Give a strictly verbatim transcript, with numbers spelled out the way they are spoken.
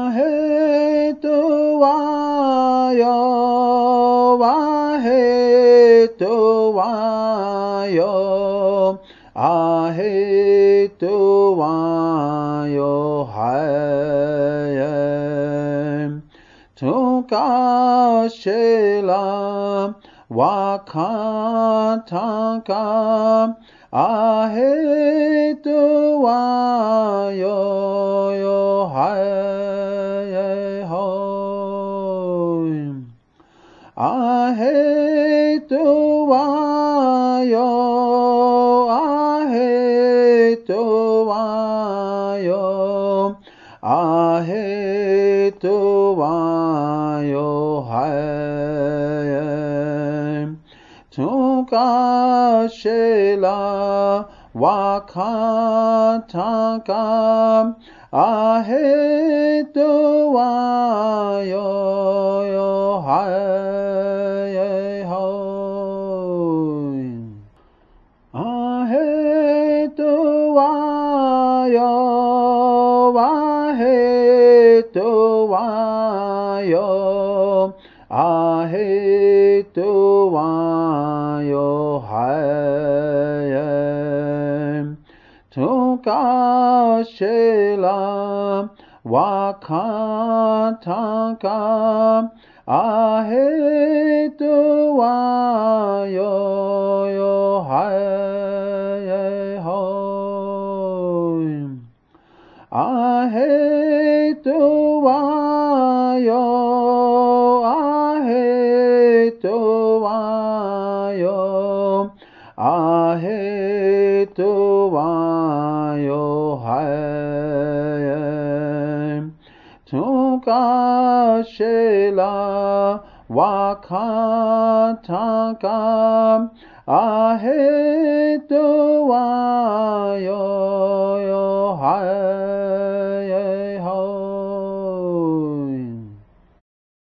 Ahe tuwayo, ahe tuwayo, ahe tuwayo hai. Tukashela wakataka, ahe tuwayo yo hai ho. Ahe tuwayo, ahe tuwayo, ahe tuwayo hai. Tukashela wakataka, ahe tuwayo yo hai ho. Ahe tuwayo, ahe tuwayo, ahe tuwayo hai. Tukashela wakataka, ahe tuwayo yo hai ho. Ahe tuwayo, ahe tuwayo, ahe tuwayo hai. Tukashela wakataka, ahe tuwayo yo hai.